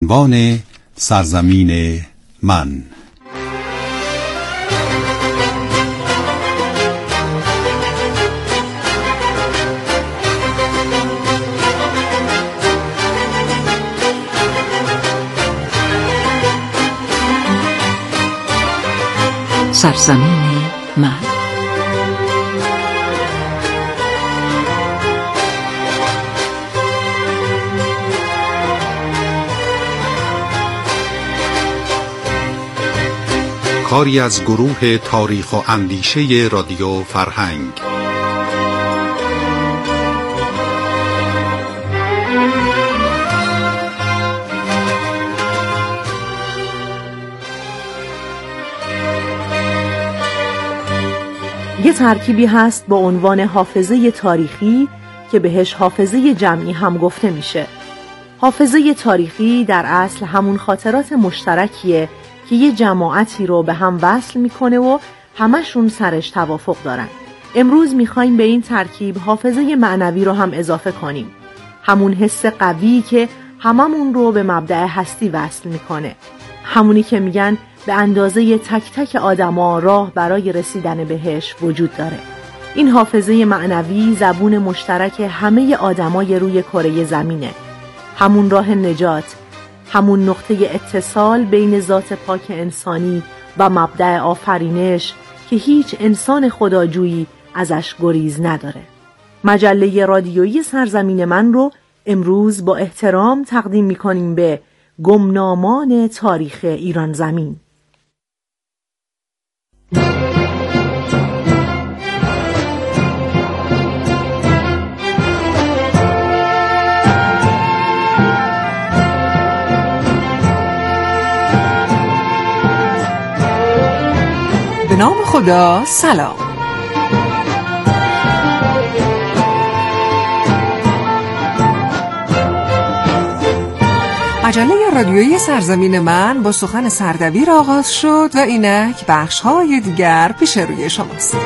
عنوان سرزمین من. سرزمین من. کاری از گروه تاریخ و اندیشه رادیو فرهنگ. یه ترکیبی هست با عنوان حافظه تاریخی که بهش حافظه جمعی هم گفته میشه. حافظه تاریخی در اصل همون خاطرات مشترکیه که یه جماعتی رو به هم وصل میکنه و همشون سرش توافق دارن. امروز میخوایم به این ترکیب حافظه معنوی رو هم اضافه کنیم. همون حس قوی که هممون رو به مبدأ هستی وصل میکنه. همونی که میگن به اندازه تک تک آدما راه برای رسیدن بهش وجود داره. این حافظه معنوی زبون مشترک همه آدمای روی کره زمینه. همون راه نجات، همون نقطه اتصال بین ذات پاک انسانی و مبدأ آفرینش که هیچ انسان خداجویی ازش گریز نداره. مجله رادیویی سرزمین من رو امروز با احترام تقدیم می‌کنیم به گمنامان تاریخ ایران زمین. به نام خدا. سلام. مجله رادیویی سرزمین من با سخن سردبیر آغاز شد و اینک بخش‌های دیگر پیش روی شماست.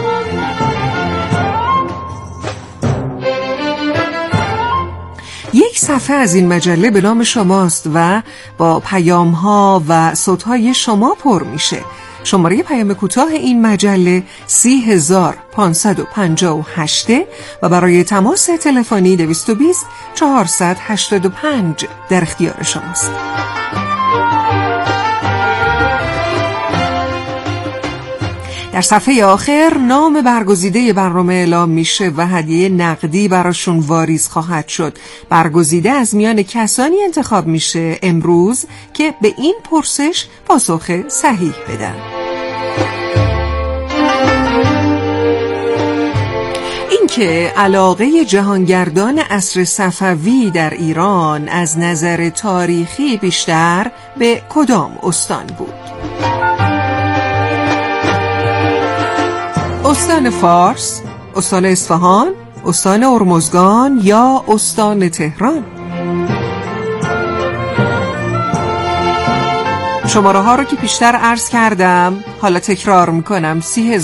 یک صفحه از این مجله به نام شماست و با پیام‌ها و صوت‌های شما پر میشه. شماره پیام کوتاه این مجله 30558 و برای تماس تلفنی 220 485 در اختیار شماست. در صفحه آخر نام برگزیده برنامه اعلام میشه و هدیه نقدی براشون واریز خواهد شد. برگزیده از میان کسانی انتخاب میشه امروز که به این پرسش پاسخ صحیح بدن. اینکه علاقه جهانگردان عصر صفوی در ایران از نظر تاریخی بیشتر به کدام استان بود؟ استان فارس، استان اصفهان، استان هرمزگان یا استان تهران؟ شماره ها رو که پیشتر عرض کردم حالا تکرار میکنم: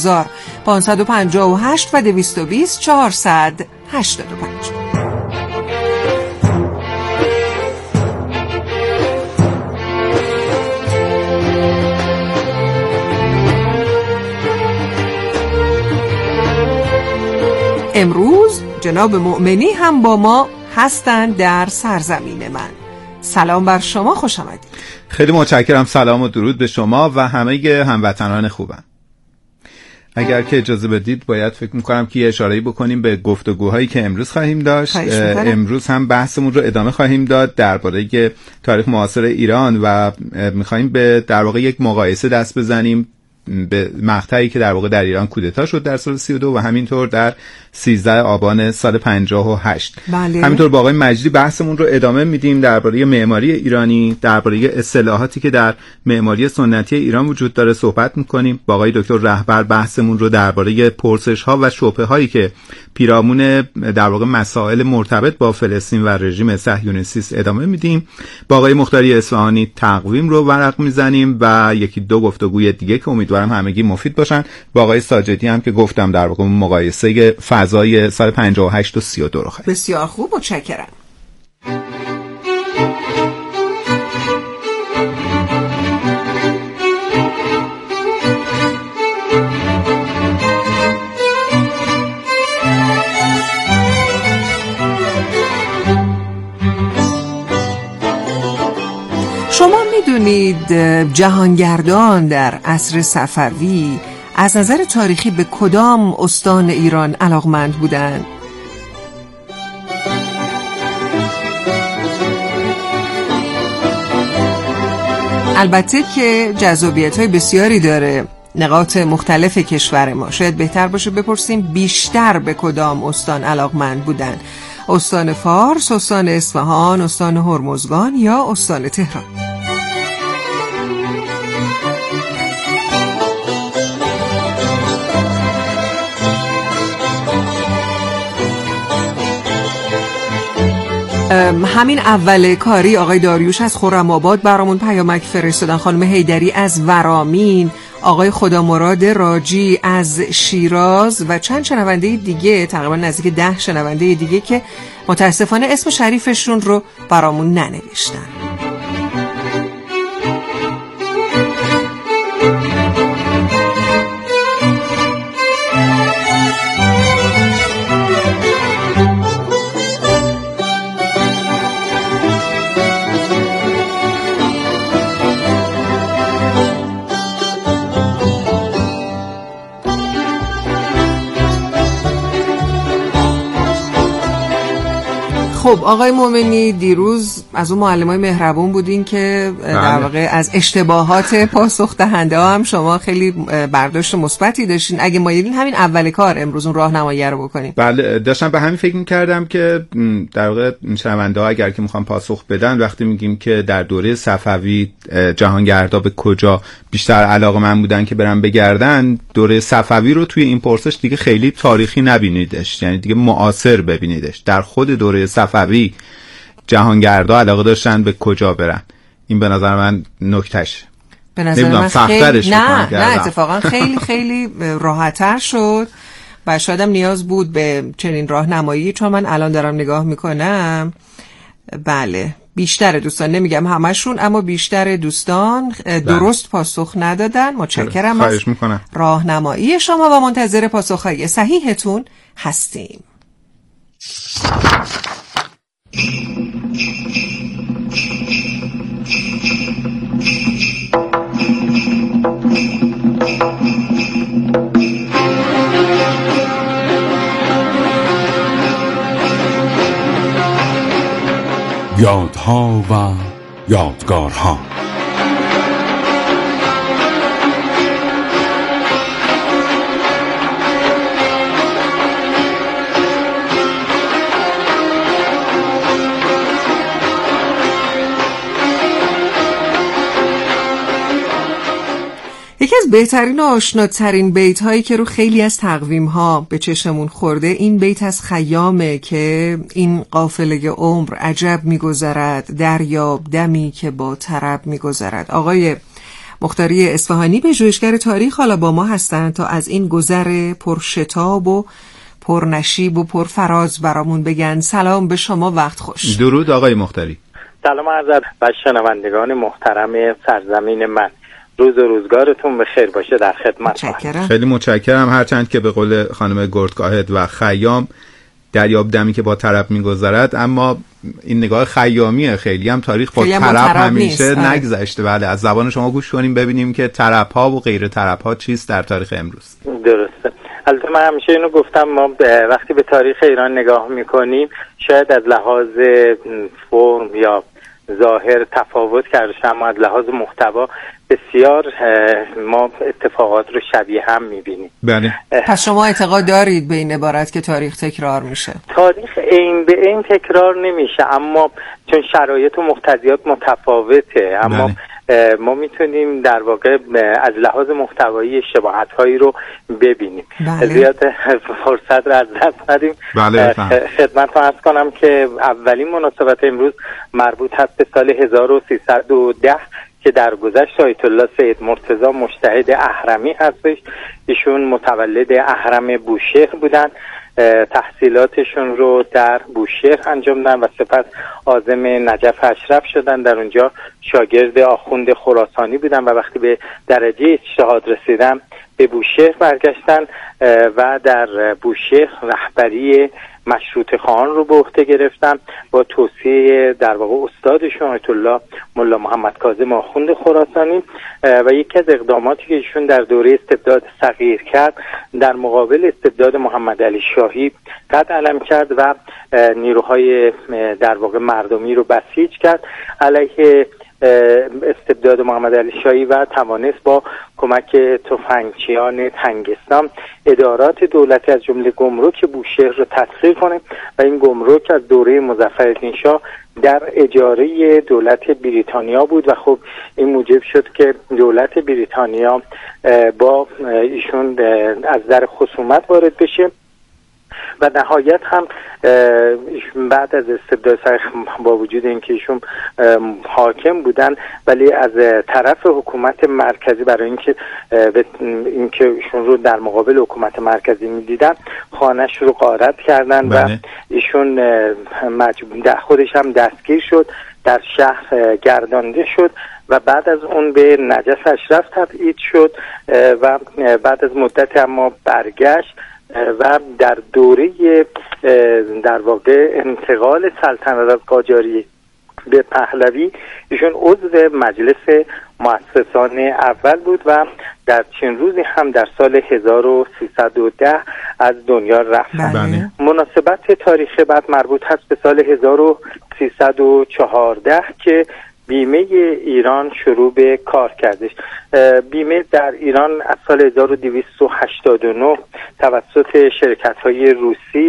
30558 و 220 485. امروز جناب مؤمنی هم با ما هستند در سرزمین من. سلام بر شما، خوش آمدید. خیلی متشکرم. سلام و درود به شما و همه هموطنان خوبم. اگر که اجازه بدید باید فکر میکنم که یه اشاره‌ای بکنیم به گفتگوهایی که امروز خواهیم داشت. امروز هم بحثمون رو ادامه خواهیم داد درباره تاریخ معاصر ایران و میخوایم به در واقع یک مقایسه دست بزنیم به مقطعی که در واقع در ایران کودتا شد در سال 32 و همینطور در 13 آبان سال 58. بله. همینطور با آقای مجدی بحثمون رو ادامه میدیم درباره معماری ایرانی، درباره اصطلاحاتی که در معماری سنتی ایران وجود داره صحبت میکنیم. با آقای دکتر رهبر بحثمون رو درباره پرسش‌ها و شبهه‌هایی که پیرامون در واقع مسائل مرتبط با فلسطین و رژیم صهیونیست ادامه میدیم. با آقای مختاری اصفهانی تقویم رو ورق میزنیم و یکی دو گفتگوی دیگه که امیدوارم همگی مفید باشن. با آقای ساجدی هم که گفتم در واقع مقایسه فضای سال 58 و 32 رو خواهیم. بسیار خوب، متشکرم. شما میدونید جهانگردان در عصر صفوی از نظر تاریخی به کدام استان ایران علاقمند بودند؟ البته که جذابیت‌های بسیاری داره نقاط مختلف کشور ما. شاید بهتر باشه بپرسیم بیشتر به کدام استان علاقمند بودند؟ استان فارس، استان اصفهان، استان هرمزگان یا استان تهران؟ همین اول کاری آقای داریوش از خرم‌آباد برامون پیامک فرستادن، خانم حیدری از ورامین، آقای خدامراد راجی از شیراز و چند شنونده دیگه، تقریبا نزدیک 10 شنونده دیگه که متاسفانه اسم شریفشون رو برامون ننوشتن. خب آقای مومنی، دیروز از اون معلمای مهربون بودین که در واقع از اشتباهات پاسخ دهنده ها هم شما خیلی برداشت مثبتی داشتین. اگه مایلین همین اول کار امروز اون راهنمایی رو بکنیم. بله، داشتم به همین فکر می‌کردم که در واقع شنونده ها اگر که میخوان پاسخ بدن، وقتی میگیم که در دوره صفوی جهانگردا به کجا بیشتر علاقه‌مند بودن که برن بگردن، دوره صفوی رو توی این پرسش دیگه خیلی تاریخی نبینیدش، یعنی دیگه معاصر ببینیدش. در خود دوره صفوی جهانگردا علاقه داشتن به کجا برن. این به نظر من نکتهش. به نظر من خیلی نه اتفاقا خیلی خیلی راحت‌تر شد و شاید هم نیاز بود به چنین راهنمایی، چون من الان دارم نگاه میکنم. بله، بیشتر دوستان، نمیگم همشون، اما بیشتر دوستان درست پاسخ ندادن. متشکرم از راهنمایی شما و منتظر پاسخهای صحیحتون هستیم. یادها و یادگارها. یکی از بهترین و آشناترین بیت هایی که رو خیلی از تقویم ها به چشمون خورده این بیت از خیامه که این قافله عمر عجب میگذرد، دریاب دمی که با طرب میگذرد. آقای مختاری اصفهانی پژوهشگر تاریخ حالا با ما هستن تا از این گذر پرشتاب و پرنشیب و پرفراز برامون بگن. سلام به شما، وقت خوش. درود آقای مختاری. سلام عرض به شنوندگان محترم سرزمین من. روز و روزگارتون بخیر باشه. در خدمت. خیلی متشکرم. هرچند که به قول خانم گردکاهد و خیام دریاب دمی که با طرب میگذرد، اما این نگاه خیامیه، خیلی هم تاریخ با طرب همیشه نگذشته. بله، از زبان شما گوش کنیم ببینیم که طرب ها و غیر طرب ها چیست در تاریخ امروز. درسته. البته من همیشه اینو گفتم، ما وقتی به تاریخ ایران نگاه میکنیم شاید از لحاظ فرم یا ظاهر تفاوت کرده، اما از لحاظ محتوا بسیار ما اتفاقات رو شبیه هم میبینیم. بله. پس شما اعتقاد دارید به این عبارت که تاریخ تکرار میشه؟ تاریخ این به این تکرار نمیشه، اما چون شرایط و مقتضیات متفاوته، اما ما میتونیم در واقع از لحاظ محتوایی شباهت‌هایی رو ببینیم. زیاد فرصت رو از دست ندیم. خدمتتون عرض کنم که اولین مناسبت امروز مربوط هست به سال 1310 که در گذشت آیت الله سید مرتضی مجتهد اهرمی هستش. ایشون متولد اهرم بوشهر بودن، تحصیلاتشون رو در بوشهر انجام دادن و سپس عازم نجف اشرف شدن. در اونجا شاگرد آخوند خراسانی بودن و وقتی به درجه اجتهاد رسیدن به بوشهر برگشتن و در بوشهر رهبری مشروطه خواهان رو به عهده گرفتن با توصیه در واقع استادشون آیت الله ملا محمد کاظم آخوند خراسانی و یکی از اقداماتی که ایشون در دوره استبداد صغیر کرد در مقابل استبداد محمد علی شاهی قد علم کرد و نیروهای در واقع مردمی رو بسیج کرد علیه استبداد محمد علی شاهی و توانست با کمک تفنگچیان تنگستان ادارات دولتی از جمله گمرک بوشهر رو تسخیر کنه و این گمرک از دوره مظفرالدین شاه در اجاره دولت بریتانیا بود و خب این موجب شد که دولت بریتانیا با ایشون از در خصومت وارد بشه و نهایت هم بعد از استبداد صغیر با وجود اینکه ایشون حاکم بودن ولی از طرف حکومت مرکزی برای اینکه ایشون رو در مقابل حکومت مرکزی میدیدن خانه‌اش رو غارت کردن و ایشون خودش هم دستگیر شد، در شهر گردانده شد و بعد از اون به نجف اشرف تبعید شد و بعد از مدت اما برگشت و در دوره در واقع انتقال سلطنت از قاجاری به پهلوی ایشون عضو مجلس مؤسسان اول بود و در چند روزی هم در سال 1310 از دنیا رفت. مناسبت تاریخی بعد مربوط هست به سال 1314 که بیمه ایران شروع به کار کردش. بیمه در ایران از سال 1289 توسط شرکت‌های روسی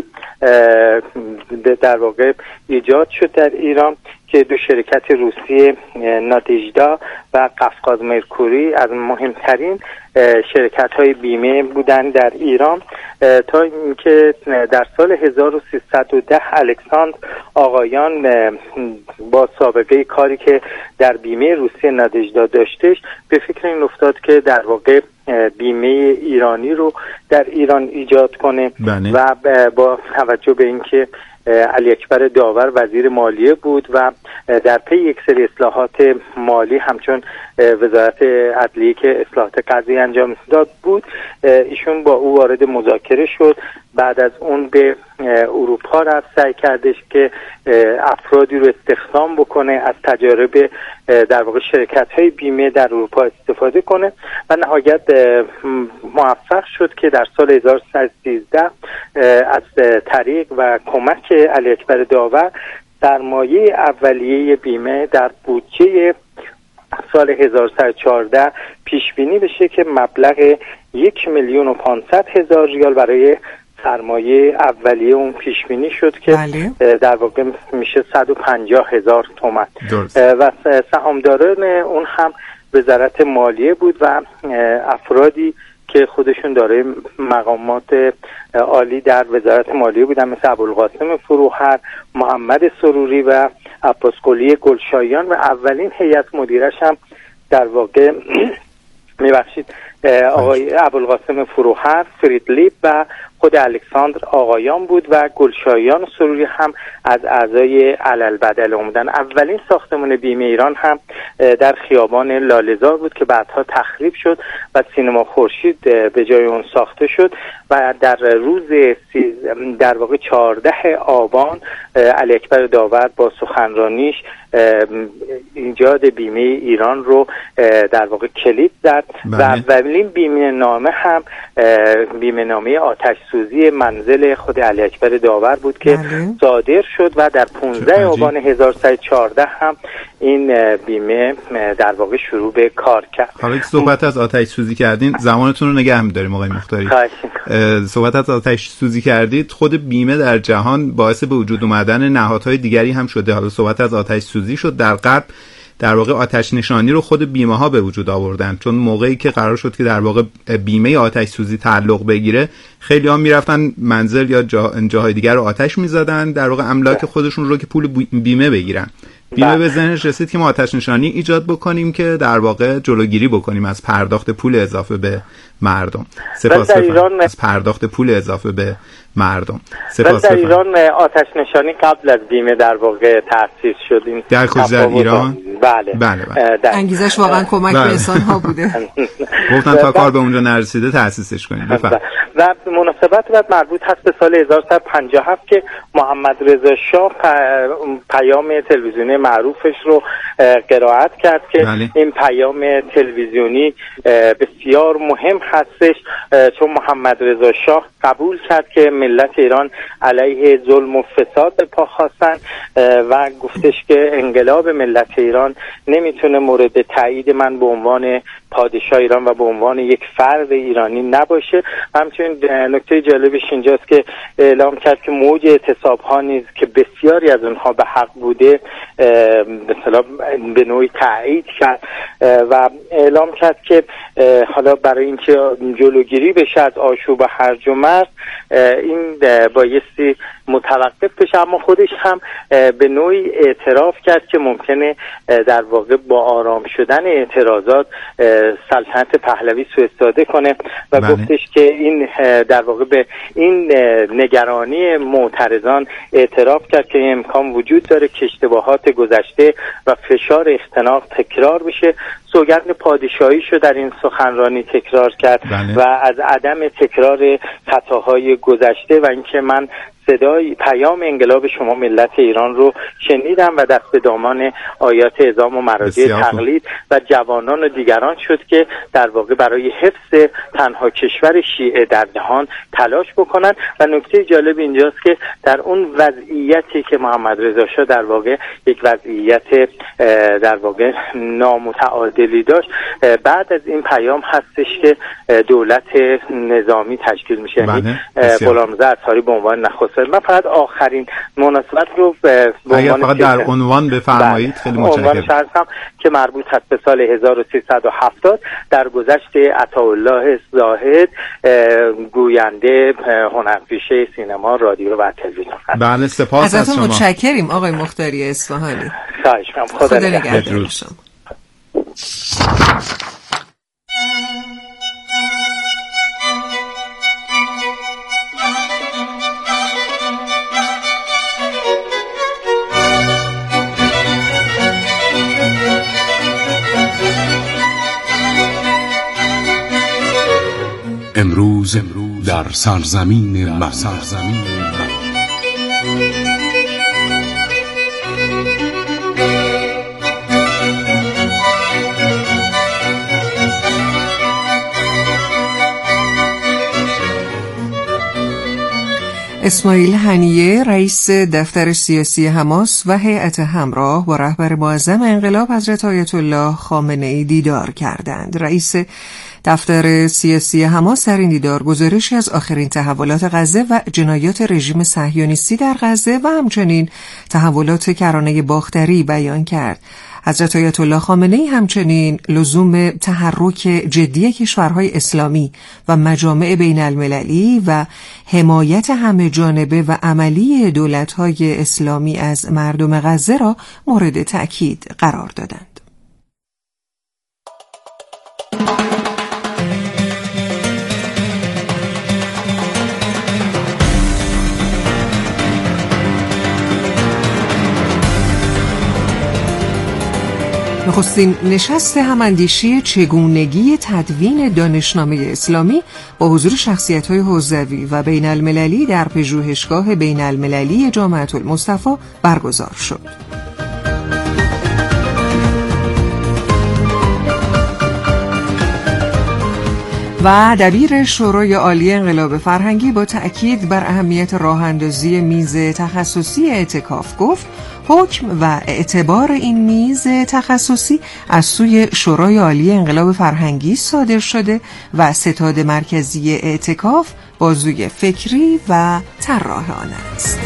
در واقع ایجاد شد در ایران که دو شرکت روسی نادژدا و قفقاز مرکوری از مهمترین شرکت‌های بیمه بودند در ایران تا اینکه در سال 1310 الکساندر آقایان با سابقه کاری که در بیمه روسی نادژدا داشتش به فکر این افتاد که در واقع بیمه ایرانی رو در ایران ایجاد کنه و با توجه به اینکه علی اکبر داور وزیر مالیه بود و در پی یک سری اصلاحات مالی همچون وزارت عدلیه که اصلاحات قضایی انجام داد بود ایشون با او وارد مذاکره شد. بعد از اون به اروپا رفت، سعی کردش که افرادی رو استخدام بکنه، از تجارب در واقع شرکت‌های بیمه در اروپا استفاده کنه و نهایت موفق شد که در سال 1313 از طریق و کمک علی اکبر داور سرمایه اولیه بیمه در بودجه سال 1314 پیش بینی بشه که مبلغ 1,500,000 ریال برای سرمایه اولیه اون پیش بینی شد که در واقع میشه 150,000 تومان و سهامداران اون هم وزارت مالیه بود و افرادی که خودشون دارای مقامات عالی در وزارت مالیه بودن مثل ابوالقاسم فروهر، محمد سروری و عباس قلی گلشاییان و اولین هیئت مدیرش هم در واقع آقای ابوالقاسم فروهر، فریدلیب و خود الکساندر آقایان بود و گلشاییان سروری هم از اعضای علالبدل بودن. اولین ساختمان بیمه ایران هم در خیابان لاله‌زار بود که بعدها تخریب شد و سینما خورشید به جای اون ساخته شد و در روز در واقع 14 آبان علی اکبر داور با سخنرانیش ایجاد بیمه ایران رو در واقع کلید زد و اولین بیمه نامه هم بیمه نامه آتش سوزی منزل خود علی اکبر داور بود که صادر شد و در 15 آبان 1314 هم این بیمه در واقع شروع به کار کرد. حالا که صحبت از آتش سوزی کردین زمانتون رو نگه می‌داریم آقای مختاری. صحبت از آتش سوزی کردید، خود بیمه در جهان باعث به وجود اومدن نهادهای دیگری هم شده. حالا صحبت از آتش سوزی شد، در غرب در واقع آتش نشانی رو خود بیمه ها به وجود آوردن، چون موقعی که قرار شد که در واقع بیمه آتش سوزی تعلق بگیره خیلی ها میرفتن منزل یا جاهای دیگر رو آتش میزدن، در واقع املاک خودشون رو که پول بیمه بگیرن. بیمه به ذهنش رسید که ما آتش نشانی ایجاد بکنیم که در واقع جلوگیری بکنیم از پرداخت پول اضافه به مردم. از پرداخت پول اضافه به مردم. در ایران آتش نشانی قبل از بیمه در واقع تأسیس شد. این در کجا در ایران؟ بله. انگیزش واقعا کمک به انسان ها بوده. گفتن تا کار به اونجا نرسیده تأسیسش کنید. بفرمایید. و مناسبت بعد مربوط هست به سال 1357 که محمد رضا شاه پیام تلویزیونی معروفش رو قرائت کرد که بله. این پیام تلویزیونی بسیار مهم هستش، چون محمد رضا شاه قبول کرد که ملت ایران علیه ظلم و فساد به پا خواستن و گفتش که انقلاب ملت ایران نمیتونه مورد تایید من به عنوان پادشاه ایران و به عنوان یک فرد ایرانی نباشه. همچنین نکته جالبش اینجاست که اعلام کرد که موج اعتصاب ها نیز که بسیاری از اونها به حق بوده مثلا به نوعی تایید کرد و اعلام کرد که حالا برای اینکه جلوگیری بشه از آشوب هرج و مرج این بایستی متوقف بشه، اما خودش هم به نوعی اعتراف کرد که ممکنه در واقع با آرام شدن اعتراضات سلطنت پهلوی سوء استفاده کنه و بله. گفتش که این در واقع به این نگرانی معترضان اعتراف کرد که این امکان وجود داره که اشتباهات گذشته و فشار اختناق تکرار بشه. سوگند پادشاهیشو در این سخنرانی تکرار کرد بله. و از عدم تکرار خطاهای گذشته و اینکه من صدای پیام انقلاب شما ملت ایران رو شنیدم و دست به دامان آیات اعظام و مراجع تقلید و جوانان و دیگران شد که در واقع برای حفظ تنها کشور شیعه در جهان تلاش بکنن. و نکته جالب اینجاست که در اون وضعیتی که محمد رضا شاه در واقع یک وضعیت در واقع نامتعادلی داشت، بعد از این پیام هستش که دولت نظامی تشکیل میشه، یعنی غلامرضا اطهاری به عنوان نخست. من فقط آخرین مناسبت رو به عنوان فقط در عنوان بفرمایید. خیلی متشکرم. عنوان که مربوط هست به سال 1370 در گذشت عطاالله زاهد گوینده هنرپیشه سینما، رادیو و تلویزیون. بله سپاس از شما. متشکریم آقای مختاری اصفهانی. خواهش می‌کنم. خدا نگهدار شما. امروز در سرزمین من. اسماعیل هنیه رئیس دفتر سیاسی حماس و هیئت همراه با رهبر معظم انقلاب حضرت آیت الله خامنه ای دیدار کردند. رئیس دفتر سیاسی حماس در این دیدار گزارشی از آخرین تحولات غزه و جنایات رژیم صهیونیستی در غزه و همچنین تحولات کرانه باختری بیان کرد. حضرت آیت الله خامنه ای همچنین لزوم تحرک جدی کشورهای اسلامی و مجامع بین المللی و حمایت همه جانبه و عملی دولت‌های اسلامی از مردم غزه را مورد تأکید قرار دادند. نخستین نشست هماندیشی چگونگی تدوین دانشنامه اسلامی با حضور شخصیت‌های حوزوی و بین المللی در پژوهشگاه بین المللی جامعة المصطفى برگزار شد. و دبیر شورای عالی انقلاب فرهنگی با تأکید بر اهمیت راه‌اندازی میز تخصصی اعتکاف گفت حکم و اعتبار این میز تخصصی از سوی شورای عالی انقلاب فرهنگی صادر شده و ستاد مرکزی اعتکاف بازوی فکری و طراح آن است.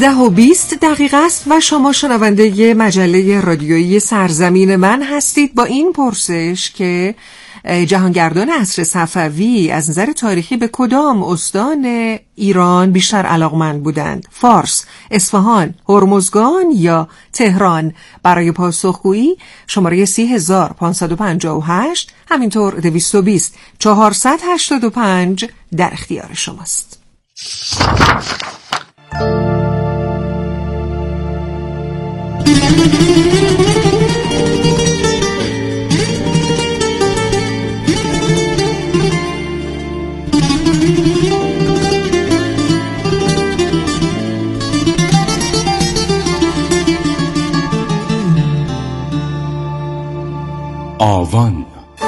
11:20 است و شما شنونده مجله رادیویی سرزمین من هستید با این پرسش که جهانگردان عصر صفوی از نظر تاریخی به کدام استان ایران بیشتر علاقمند بودند؟ فارس، اصفهان، هرمزگان یا تهران؟ برای پاسخگویی شماره 30558 همینطور 220 485 در اختیار شماست. آوان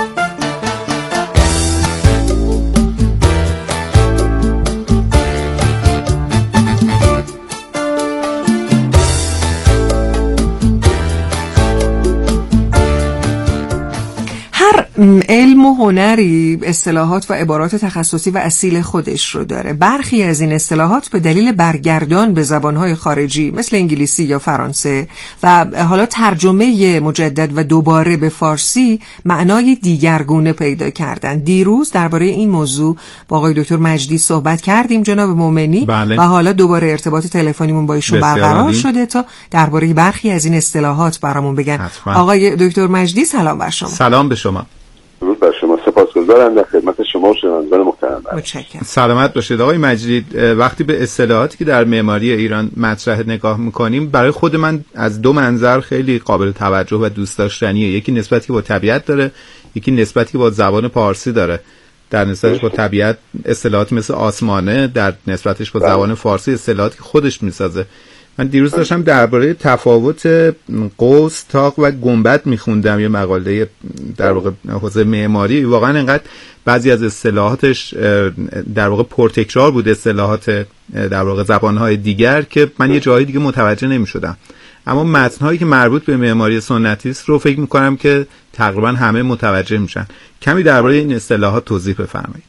علم و هنری اصطلاحات و عبارات تخصصی و اصیل خودش رو داره. برخی از این اصطلاحات به دلیل برگردان به زبانهای خارجی مثل انگلیسی یا فرانسه و حالا ترجمه مجدد و دوباره به فارسی معنای دیگرگونه پیدا کردن. دیروز درباره این موضوع با آقای دکتر مجدی صحبت کردیم جناب مومنی. بله. و حالا دوباره ارتباط تلفنیمون با ایشون برقرار شده تا درباره برخی از این اصطلاحات برامون بگن. حتما. آقای دکتر مجدی سلام بر شما. سلام به شما. درود بر شما. سپاسگزارم در خدمت شما و شنوندگان محترم. متشکرم. سلامت باشید آقای مجید. وقتی به اصطلاحاتی که در معماری ایران مطرح نگاه میکنیم برای خود من از دو منظر خیلی قابل توجه و دوست داشتنیه. یکی نسبتی با طبیعت داره، یکی نسبتی با زبان پارسی داره. در نسبتش با طبیعت اصطلاحاتی مثل آسمانه، در نسبتش با زبان فارسی اصطلاحاتی خودش میسازه. من دیروز داشتم درباره تفاوت قوس، طاق و گنبد میخوندم یه مقاله در واقع حوزه معماری. واقعا انقدر بعضی از اصطلاحاتش در واقع پرتکرار بود، اصطلاحات در واقع زبانهای دیگر، که من یه جایی دیگه متوجه نمیشدم. اما متنهایی که مربوط به معماری سنتی است رو فکر میکنم که تقریبا همه متوجه میشن. کمی درباره این اصطلاحات توضیح بفرمایید.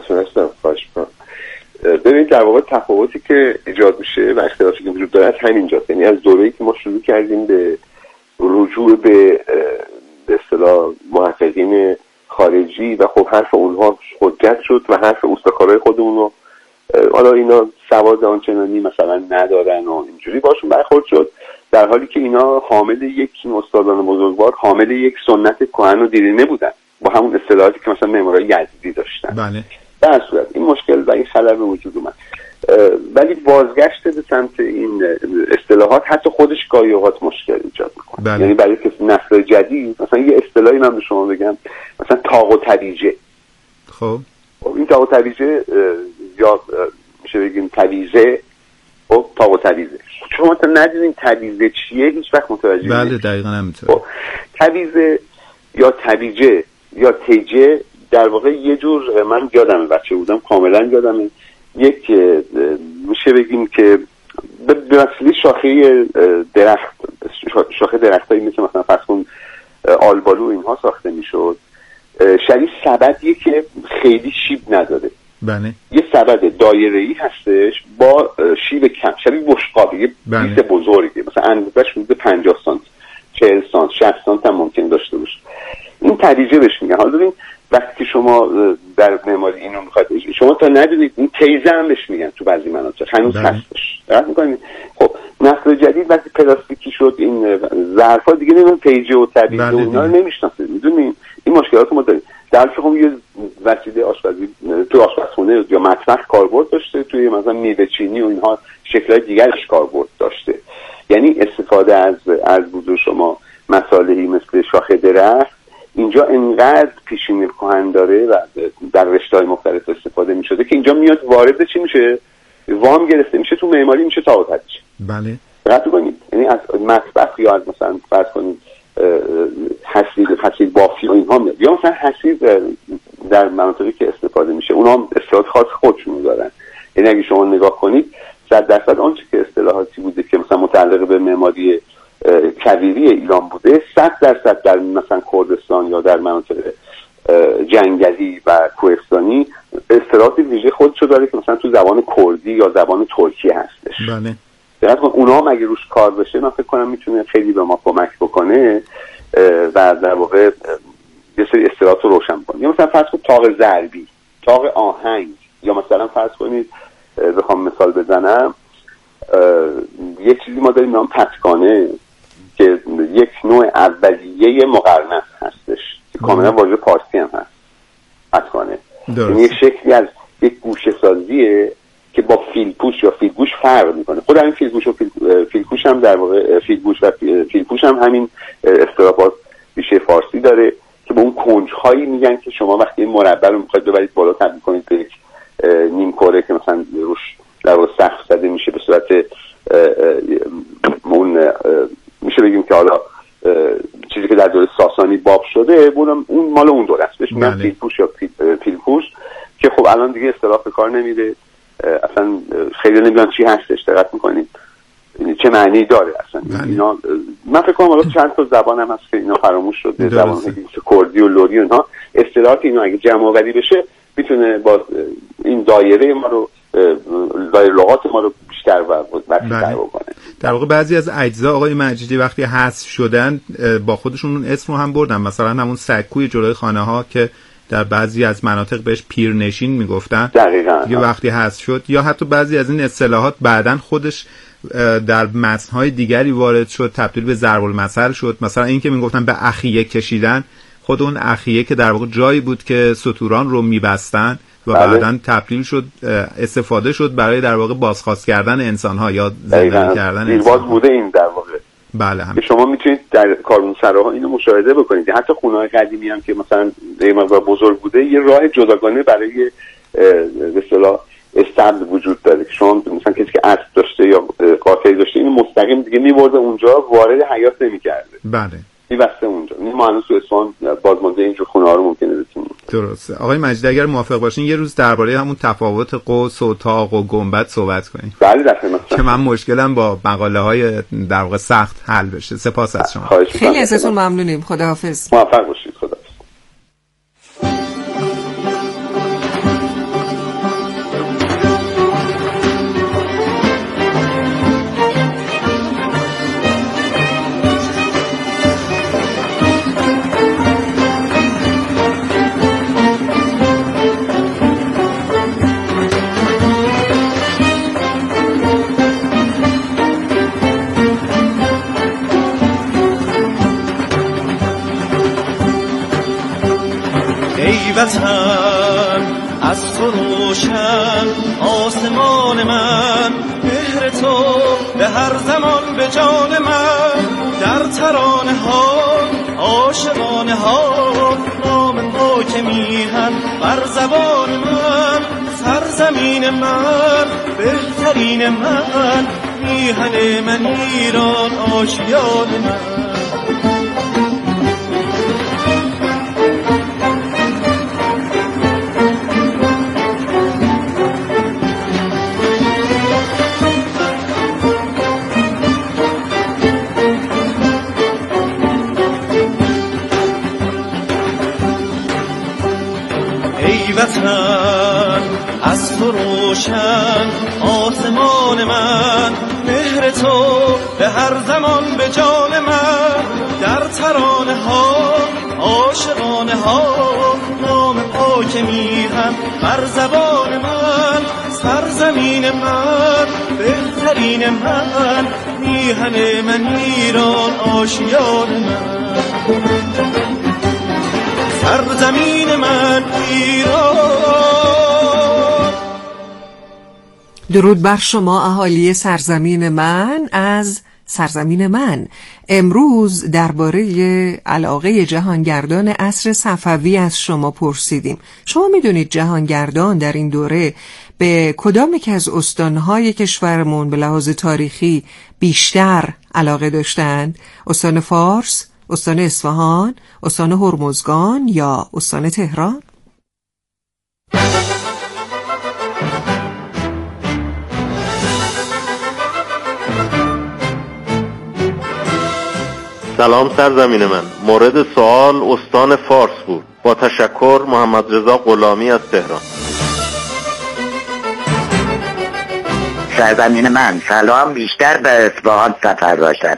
ببینید در واقع تفاوتی که ایجاد میشه و اختلافی که وجود داره از همینجاست. یعنی از دوره‌ای که ما شروع کردیم به رجوع به اصطلاح محققین خارجی و خب حرف اونها حجت شد و حرف اوستاکارای خودمون رو حالا اینا سواد آنچنانی مثلا ندارن و اینجوری باشون برخورد شد، در حالی که اینا حامل یک استادان بزرگوار، حامل یک سنت کهن و دیرینه بودن با همون اصطلاحاتی که مثلا معمارای یزدی داشتن. بله. در صورت این مشکل و این خلل به وجود اومد، ولی بازگشت به سمت این اصطلاحات حتی خودش گاهی اوقات مشکل ایجاد میکنه. بله. یعنی برای کسی نسل جدید مثلا یه اصطلاحی من به شما بگم، مثلا طاق و طویژه. خب این طاق و طویژه یا میشه بگیم طویژه، خب طاق و طویژه شما تا ندونین طویژه چیه هیچ وقت متوجه بله نمیشید. دقیقاً همینطوره. خب طویژه یا طویژه یا تیجه در واقع یه جور، من یادمه بچه بودم کاملا یادمه، یک میشه بگیم که به وسیله شاخه درخت، شاخه درختایی مثل فرض کن آلبالو اینها ساخته میشد، شبیه سبدیه که خیلی شیب نداره. بله. یه سبد دایره‌ای هستش با شیب کم، شبیه بشقابی، یه بیس بزرگه، مثلا اندازه‌اش حدود 50 سانت 40 سانت 60 سانت هم ممکن داشته باشه. این طویژه بهش میگن. حالا ببین وقتی شما در معماری اینو میخواید شما تا ندونید این تیزه هم بهش میگن تو بعضی مناطق هنوز هستش. درست میکنید؟ خب نسل جدید وقتی پلاستیکی شد این ظرفا دیگه نمیدونم تیجه و طویژه و اینا رو نمیشناسید. میدونید این مشکلات ما داریم. در حالی که خب یه وسیله آشپزی تو آشپزخونه یا مطبخ کاربرد داشته، توی مثلا میوه چینی و اینها شکل‌های دیگرش کاربرد داشته. یعنی استفاده از بوده شما مساله‌ای مثل شاخه درخت اینجا انقدر پیشینه کهن داره و در رشته‌های مختلف استفاده می‌شده که اینجا میاد وارد چی میشه؟ وام گرفته میشه تو معماری، میشه طاق و طویژه. بله. دقت کنید، یعنی از مطبخ یا از مثلا فرض کنید حصیر بافی و اینها میاد، یا مثلا حصیر در مناطقی که استفاده میشه اونها هم اصطلاحات خاص خودشون دارن. یعنی اگه شما نگاه کنید 100% آنچه که اصطلاحاتی بوده که مثلا متعلق به معماری کویری ایران بوده 100% در مثلا کردستان یا در مناطق جنگلی و کوهستانی اصطلاحات ویژه خودشو داره که مثلا تو زبان کردی یا زبان ترکی هستش. بله. دقت کن اونا هم اگه روش کار بشه من فکر کنم میتونه خیلی به ما کمک بکنه و در واقع یه سری اصطلاحات رو روشن کنه. یا مثلا فرض کنید طاق ضربی، طاق آهنگ، یا مثلا فرض کنید بخوام مثال بزنم یک چیزی ما داریم نام پتکانه که یک نوع اولیه مقرنس هستش که کاملا واژه پارسی هم هست. پتکانه یعنی یک شکلی از یک گوشه سازیه که با فیلپوش یا فیلگوش فرق میکنه. خود همین فیلگوش و فیلپوش هم در واقع فیلگوش و فیلپوش هم همین اصطلاحات ریشه فارسی داره که به اون کنج‌هایی میگن که شما وقتی این مربع رو میخواید ببرید بالا تبدیل کنید به یک نیم کره که مثلا روش در واقع سقف زده میشه به صورت اون میشه بگیم که حالا چیزی که در دوره ساسانی باب شده اون مال اون دوره است، بهش میگن فیلپوش یا فیلپوش که خب الان دیگه اصطلاح به کار نمیره، اصلا خیلی نمیدونن چی هستش. دقت میکنید چه معنی داره اصلا اینا؟ من فکر کنم حالا چند تا زبان هم هست که اینا فراموش شده، زبان کردی و لری و اینا. اصطلاحات اینا اگه جمع آوری بشه میتونه با این دایره ما رو دایره لغات ما رو بیشتر و وسیع‌تر بکنه. در واقع بعضی از اجزا آقای مجیدی وقتی حذف شدن با خودشون اون اسم رو هم بردن، مثلا همون سکوی جلوی خانه ها که در بعضی از مناطق بهش پیرنشین میگفتن دیگه وقتی حذف شد، یا حتی بعضی از این اصطلاحات بعدن خودش در متن‌های دیگری وارد شد، تبدیل به ضرب المثل شد. مثلا این که میگفتن به اخیه کشیدن، خود اون اخیه که در واقع جایی بود که ستوران رو میبستن و بعدن تبدیل شد، استفاده شد برای در واقع بازخواست کردن انسان‌ها یا زندانی کردن انسان‌ها. بوده این در واقع. بله هم. شما میتونید در کاروانسراها اینو مشاهده بکنید، حتی خونه‌های قدیمی هم که مثلا یه مقدار بزرگ بوده یه راه جداگانه برای به اصطلاح استبل وجود داره که شما مثلا کسی که اسب داشته یا قاطعی داشته اینو مستقیم دیگه می‌برده اونجا، وارد حیاط نمی‌کرده. بله. می‌بسته اونجا. ما هنوز تو اصفهان بازمانده اینجور خونه‌ها رو ممکنه ببینیم. درسته. آقای مجیدی اگر موافق باشین یه روز درباره همون تفاوت قوس و طاق و گنبد صحبت کنیم. بله در خدمت. که من مشکلم با مقاله‌های در واقع سخت حل بشه. سپاس از شما. خیلی ازتون ممنونیم. خداحافظ. موفق باشید. خدا. وطن از تو روشن آسمان من، مهر تو به هر زمان به جان من، در ترانه ها عاشقانه ها نام پاک میهن بر زبان من، سرزمین من بهترین من، میهن من ایران آشیان من. وطن از تو روشن آسمان من، مهر تو به هر زمان به جان من، در ترانه ها عاشقانه ها نام پاک میهن بر زبان من، سرزمین من بهترین من، میهن من ایران آشیان من، سرزمین من ایران. درود بر شما اهالی سرزمین من از سرزمین من. امروز درباره علاقه جهانگردان عصر صفوی از شما پرسیدیم. شما میدونید جهانگردان در این دوره به کدام یک از استانهای کشورمون به لحاظ تاریخی بیشتر علاقه داشتند؟ استان فارس، استان اصفهان، استان هرمزگان یا استان تهران؟ سلام سرزمین من. مورد سوال استان فارس بود. با تشکر، محمد رضا غلامی از تهران. سرزمین من. سلام بیشتر به اصفهان سفر داشتم.